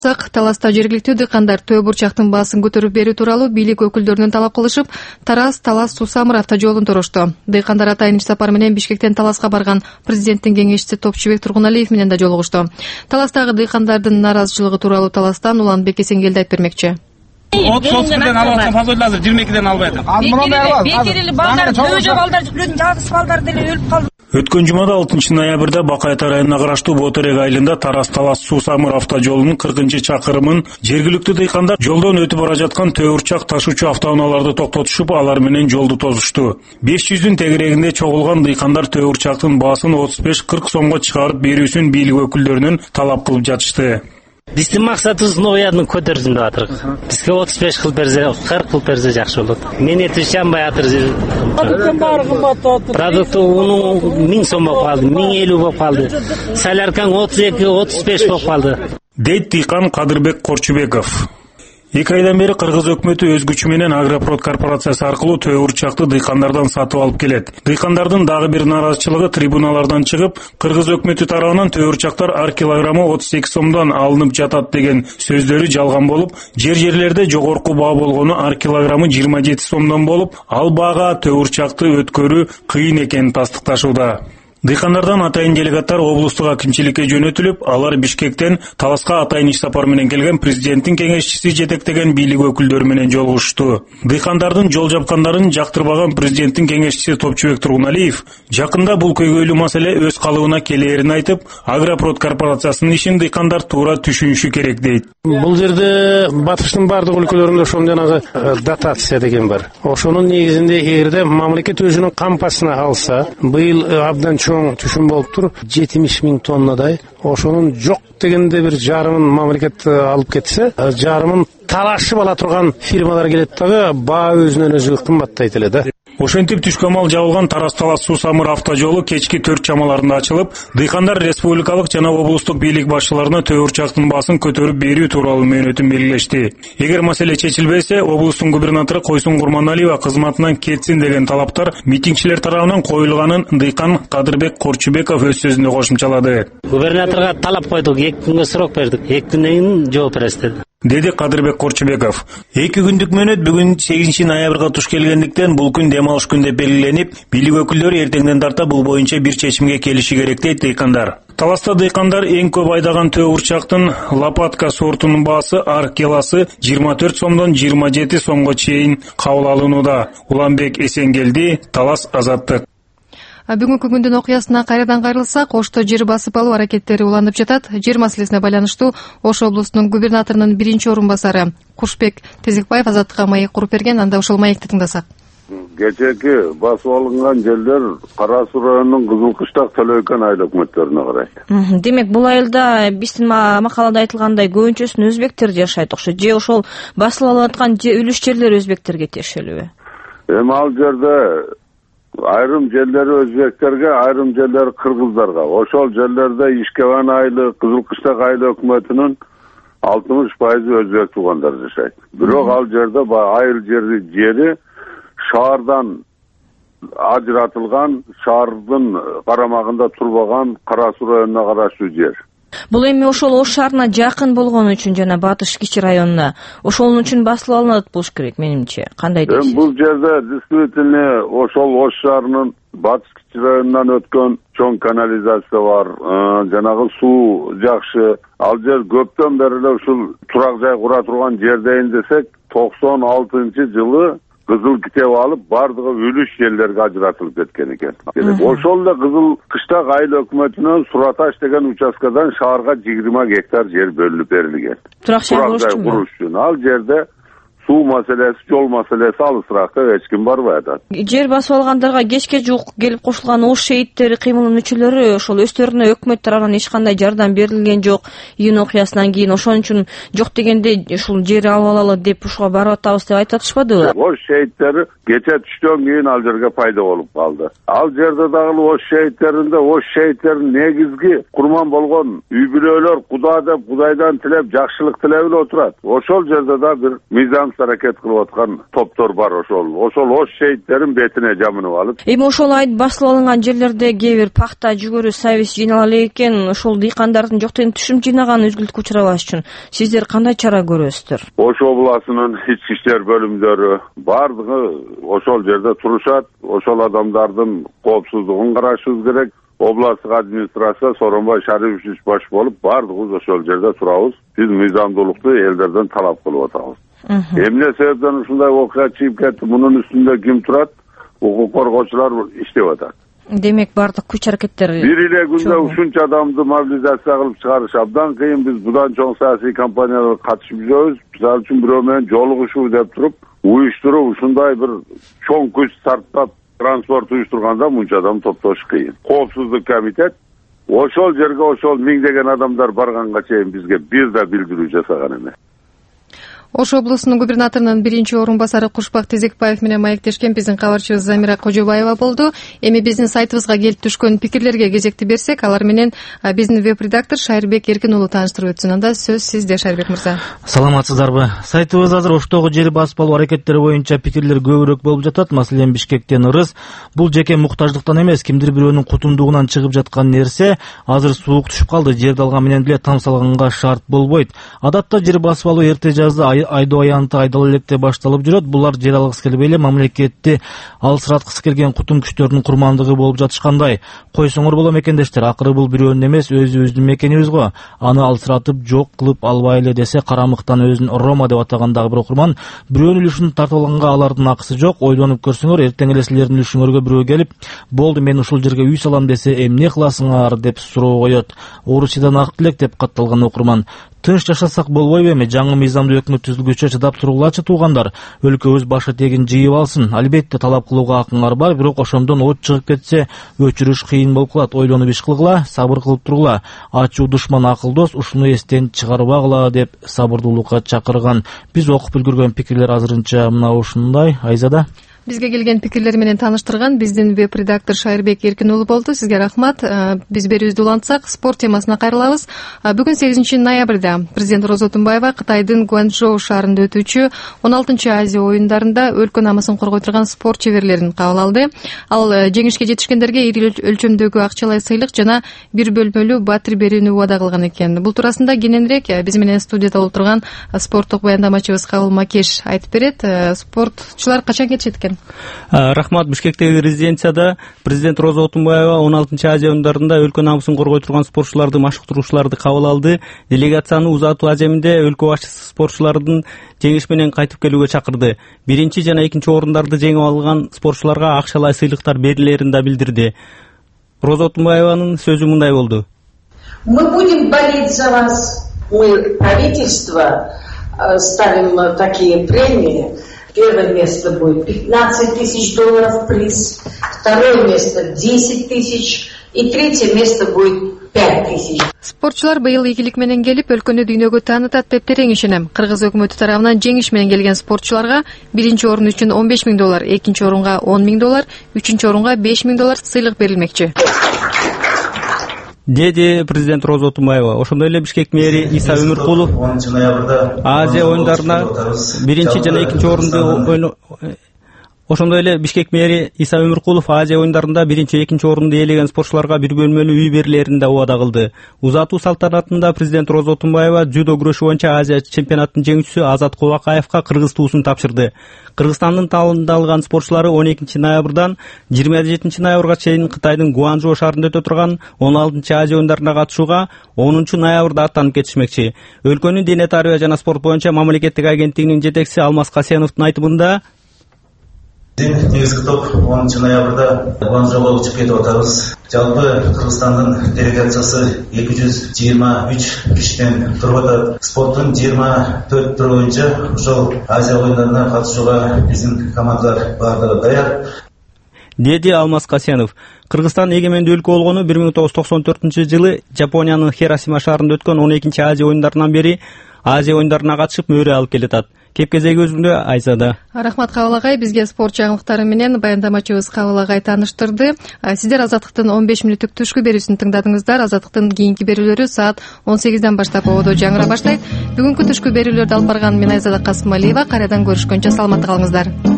Таласта жергиликтүү дыйкандар төө бурчактын баасын көтөрүп берүү тууралуу бийлик өкүлдөрүнөн талап кылышып, Тараз-Талас Суу-Самыр автожолун турушту. Дыйкандар атайын иш сапар менен Бишкектен Таласка барган президенттин кеңешчиси Топчубек Тургуналиев менен да жолугушту. Таластагы дыйкандардын наразычылыгы тууралуу Таластан Уланбек Эсенгелди айтып бермекчи. 30-30 алып атқан фазойлар азыр 22-ден албай атат. Бекерели балдар, көжө балдар, жүктөрүн жалгыз балдар деле өлүп калды. Өткөн жумада 6 ноябрда Бакайта районуна караштуу Ботерек айылында Тараз-Талас Суу-Самыр автожолунун 40-чакырымын жергиликтүү дыйкандар жолдон өтүп бара жаткан төөрчак ташуучу автоунааларды токтотушуп, алар менен жолду тосушту. 500-дүн тегерегинде чогулган дыйкандар төөрчактын баасын 35-40 сомго чыгарып берүүсүн бийлик өкүлдөрүнөн талап кылып жатышты. Биздин максатыбыз новоядны көтөрсүн деп атырык. Бизге 35 кылып берсе, 40 кылып берсе жакшы болот. Мен эти жанбай атыр. Продукты унун 1000 сом болуп калды, 1050 болуп калды. Соляркаң 32-35 болуп калды. Дейт дыйкан Кадырбек Корчубеков. 2 айдан бери Кыргыз өкмөтү өз күчү менен Агропрод корпорациясы аркылуу төөрчакты дыйкандардан сатып алып келет. Дыйкандардын дагы бир наразычылыгы трибуналардан чыгып, Кыргыз өкмөтү тарабынан төөрчактар ар килограммы 32 сомдон алынып жатат деген сөздөрү жалган болуп, жерлерде жогорку баа болгону ар килограммы 27 сомдон болуп, ал баага төөрчакты өткөрүү кыйын экенин тастыкташууда. Дыйкандардан атайын делегаттар облустук акимчиликке жөнөтүлүп, алар Бишкектен Таласка атайын иш сапар менен келген президенттин кеңешчиси жетектеген бийлик өкүлдөрү менен жолугушту. Дыйкандардын жол жапкандарын жактырбаган президенттин кеңешчиси Топчубек Тургуналиев жакында бул көйгөйлүү маселе өз калыбына келээрин айтып, Агропрод корпорациясынын ишин дыйкандар туура түшүнүшү керек дейт. Бул жерде батыштын бардык өлкөлөрүндө ошондой жанагы дотация деген бар. Ошонун негизинде эгерде мамлекет өзүнүн кампасына алса, быйыл абдан чоң түшүм болуп тур, 70 000 тоннадай. Ошонун жок дегенде бир жарымын мамлекет алып кетсе, жарымын талашып ала турган фирмалар келет дагы, баа өзүнөн өзү кымбаттайт эле да. Ошентип түшкө мал жабылган Тараз-Талас Суу-Самыр автожолу кечки 4 чамаларында ачылып, дыйкандар республикалык жана облустук бийлик башчыларына төөрчактын баасын көтөрүп берүү тууралуу мөөнөтүн белгилешти. Эгер маселе чечилбесе, облустун губернатору Койсун Курманалиева кызматынан кетсин деген талаптар митингчилер тарабынан коюлганын дыйкан Кадырбек Корчубеков өз сөзүндө кошумчалады. Губернаторго талап койдук, 2 күнгө срок бердик, 2 күндөн кийин жооп бересиз деди. Деди Кадырбек Корчубеков. 2 күндүк мөөнөт бүгүн 8 ноябрга туш келгендиктен бул күн дем алыш күн деп белгиленип, бийлик өкүлдөрү эртеңден тарта бул боюнча бир чечимге келиши керек дейт дыйкандар. Таласта дыйкандар эң көп айдаган төөрчактын Лопатка сортунун баасы ар килосы 24 сомдон 27 сомго чейин кабыл алынууда. Уланбек Эсенгелди, Талас Азаттык. Бүгүнкү күндүн окуясына кайрадан кайрылсак, Ошто жер басып алуу аракеттери уланып жатат. Жер маселесине байланыштуу Ош облусунун губернаторунун биринчи орун басары Кушбек Тезекбаев Азаттыкка маек куруп берген, анда ошол маекти тыңдасак. Кечээки басып алынган жерлер Кара Суу районунун Кызылкыштак Төлөйкөн айыл өкмөттөрүнө карайт. Демек, бул айылда биздин макалада айтылгандай көбүнчөсүн өзбектер жашайт окшойт. Же ошол басылып алып аткан үлүш жерлер өзбектерге тиешелүүбү? Эми ал жерде айрым жерлери өзбектерге, айрым жерлери кыргыздарга. Ошол жерлерде Ишкебан айылы, Кызылкыштак айыл өкмөтүнүн 60% өзбек туугандар жашайт. Бирок ал жерде айыл жери шаардан ажыратылган, шаардын карамагында турбаган Кара Суу районуна караштуу жер. Бул эми ошол Ош шаарына жакын болгону үчүн жана Батыш кичи районуна ошол үчүн басылып алынат болуш керек менимче. Кандай дейсиз? Бул жерде действительно ошол Ош шаарынын Батыш кичи районунан өткөн чоң канализация бар, жанагы суу жакшы. Ал жер көптөн бери эле ушул турак жай кура турган жердейин десек, 96-жылы Кызыл китеп алып, бардыгы үлүш жерлерге ажыратылып кеткен экен. Ошол эле Кызылкыштак айыл өкмөтүнөн Сураташ деген участкадан шаарга 20 гектар жер бөлүнүп берилген. Турак жай куруш үчүн. Ал жерде суу маселеси, жол маселеси алысыраак эч ким барбай атат. Жер басып алгандарга кечке жуук келип кошулган Ош шейиттери кыймылынын мүчөлөрү ошол өздөрүнө өкмөт тарабынан эч кандай жардам берилген жок. Июнь окуясынан кийин ошон үчүн жок дегенде ушул жер алып алалы деп ушуга барып атабыз деп айтып атышпадыбы? Ош шейиттери кече түштөн кийин ал жерге пайда болуп калды. Ал жерде дагы Ош шейиттеринде Ош шейиттеринин негизги курман болгон үй бүлөлөр Куда деп Кудайдан тилеп, жакшылык тилеп эле отурат. Ошол жерде да бир мыйзам аракет кылып аткан топтор бар. Ошол ош шейиттерин бетине жамынып алып. Эми ошол айт басылып алынган жерлерде кээ бир пахта, жүгөрү, сабиз жыйнала элек экен. Ошол дыйкандардын жоктен түшүм жыйнаган өзгүлтүккө учурабаш үчүн сиздер кандай чара көрөсүздөр? Ош областынын ички иштер бөлүмдөрү бардыгы ошол жерде турушат. Ошол адамдардын коопсуздугун карашыбыз керек. Областтык администрация Сооронбай Шарипович баш болуп бардыгыбыз ошол жерде турабыз. Биз мыйзамдуулукту элдерден талап кылып атабыз. Эмне себептен ушундай окуя чыгып кетти? Мунун үстүндө ким турат? Укук коргоочулар иштеп атат. Демек бардык күч аракеттери бир эле күндө ушунча адамды мобилизация кылып чыгарыш абдан кыйын. Биз будан чоң саясий компанияларга катышып жүрөбүз. Мисалы үчүн бирөө менен жолугушуу деп туруп, уюштуруп ушундай бир чоң күч сарптап транспорт уюштурганда мынча адам топтош кыйын. Коопсуздук комитет ошол жерге ошол миңдеген адамдар барганга чейин бизге бир да билдирүү жасаган эмес. Ош облусунун губернаторунун биринчи орун басары Кушбак Тезекбаев менен маектешкен биздин кабарчыбыз Замира Кожобаева болду. Эми биздин сайтыбызга келип түшкөн пикирлерге кезекти берсек, алар менен биздин веб-редактор Шайырбек Эркин уулу тааныштырып өтсүн. Анда сөз сизде, Шайырбек мырза. Саламатсыздарбы? Сайтыбыз азыр Оштогу жер басып алуу аракеттери боюнча пикирлер көбүрөөк болуп жатат. Маселен, Бишкектен ырыс. Бул жеке муктаждыктан эмес, кимдир бирөөнүн кутумдугунан чыгып жаткан нерсе. Азыр суук түшүп калды. Жерди алган менен деле там салганга шарт болбойт. Адатта жер басып алуу эрте жазда айдоо аянты айдала электе башталып жүрөт. Булар жер алгысы келбей эле мамлекетти алсыраткысы келген кутум күчтөрдүн курмандыгы болуп жатышкандай. Койсоңор боло мекендештер, акыры бул бирөөнүн эмес, өзүбүздүн мекенибиз го. Аны алсыратып жок кылып албай эле десе, карамыктан өзүн Рома деп атагандагы бир окурман, бирөөнүн үлүшүн тартып алганга алардын акысы жок. Ойлонуп көрсөңөр, эртең эле силердин үлүшүңөргө бирөө келип, "Болду, мен ушул жерге үй салам" десе, "Эмне кыласыңар?" деп суроо коет. Орусиядан ак тилек деп катталган окурман. Тынч жашасак болбойбу эми? Жаңы мыйзамдуу өкмөт түзүлгүчө чыдап тургулачы туугандар. Өлкөбүз башы тегин жыйып алсын. Албетте талап кылууга акыңар бар, бирок ошондон от чыгып кетсе, өчүрүш кыйын болуп калат. Ойлонуп иш кылгыла, сабыр кылып тургула. Ачуу душман акылдос, ушуну эстен чыгарбагыла деп сабырдуулукка чакырган. Биз окуп үлгүргөн пикирлер азырынча мына ушундай. Айзада. Бизге келген пикирлер менен тааныштырган биздин веб-редактор Шайырбек Эркин уулу болду. Сизге рахмат. Биз берүүбүздү улантсак, спорт темасына кайрылабыз. Бүгүн 8 ноябрда президент Роза Тумбаева Кытайдын Гуанчжоу шаарында өтүүчү 16 Азия оюндарында өлкө намысын коргой турган спорт чеберлерин кабыл алды. Ал жеңишке жетишкендерге ири өлчөмдөгү акчалай сыйлык жана бир бөлмөлүү батир берүүнү убада кылган экен. Бул туурасында кененирээк биз менен студияда отурган спорттук баяндамачыбыз Кабыл Макеш айтып берет. Спортчулар качан кетишет экен? Рахмат. Бишкектеги резиденцияда президент Роза Тумбаева 16 Азия оюндарында өлкө намысын коргой турган спортчуларды, машыктыруучуларды кабыл алды. Делегацияны узатуу аземинде өлкө башчысы спортчулардын жеңиш менен кайтып келүүгө чакырды. Биринчи жана экинчи орундарды жеңип алган спортчуларга акчалай сыйлыктар берилерин да билдирди. Роза Тумбаеванын сөзү мындай болду. Мы будем болеть за вас. Мы, правительство, ставим такие премии. Первое место будет $15 000 приз, второе место 10 000 и третье место будет 5 000. Спортчулар быйыл ийгилик менен келип, өлкөнү дүйнөгө таанытат деп терең ишенем. Кыргыз өкмөтү тарабынан жеңиш менен келген спортчуларга биринчи орун үчүн $15 000, экинчи орунга $10 000, үчүнчү орунга $5 000 сыйлык берилмекчи. Деди президент Роза Тумбаева. Ошондой эле Бишкек мэри Иса Өмүркулов 10 ноябрда Азия оюндарына биринчи жана экинчи орунду Ошондой эле Бишкек мэри Иса Өмүркулов Азия оюндарында биринчи, экинчи орунду ээлеген спортчуларга бир бөлмөлүү үй берилерин да убада кылды. Узатуу салтанатында президент Роза Тумбаева дзюдо күрөшү боюнча Азия чемпионатынын жеңүүчүсү Азат Кубакаевка кыргыз туусун тапшырды. Кыргызстандын тандалган спортчулары 12 ноябрдан 27 ноябрга чейин Кытайдын Гуанчжоу шаарында өтө турган 16 Азия оюндарына катышууга 10 ноябрда аттанып кетишмекчи. Өлкөнүн дене тарбия жана спорт боюнча мамлекеттик агенттигинин жетекчиси Алмаз Касеновдун айтымында негизги топ 10 ноябрда Гуанчжоуга чыгып кетип атабыз. Жалпы Кыргызстандын делегациясы 223 кишиден туруп атат. Спорттун 24 түрү боюнча ошол Азия оюндарына катышууга биздин командалар бардыгы даяр, деди Алмаз Касенов. Кыргызстан эгемендүү өлкө болгону 1994 жылы Жапониянын Хиросима шаарында өткөн 12 Азия оюндарынан бери Азия оюндарына катышып мөөрө алып келатат. кеп кезегибизде Айзада. Рахмат Кабыл агай, бизге спорт жаңылыктары менен баяндамачыбыз Кабыл агай тааныштырды. Сиздер Азаттыктын 15 мүнөттүк түшкү берүүсүн тыңдадыңыздар. Азаттыктын кийинки берүүлөрү саат 18ден баштап ободо жаңыра баштайт. Бүгүнкү түшкү берүүлөрдү алып барган мен Айзада Касымалиева. Кайрадан көрүшкөнчө саламатта калыңыздар.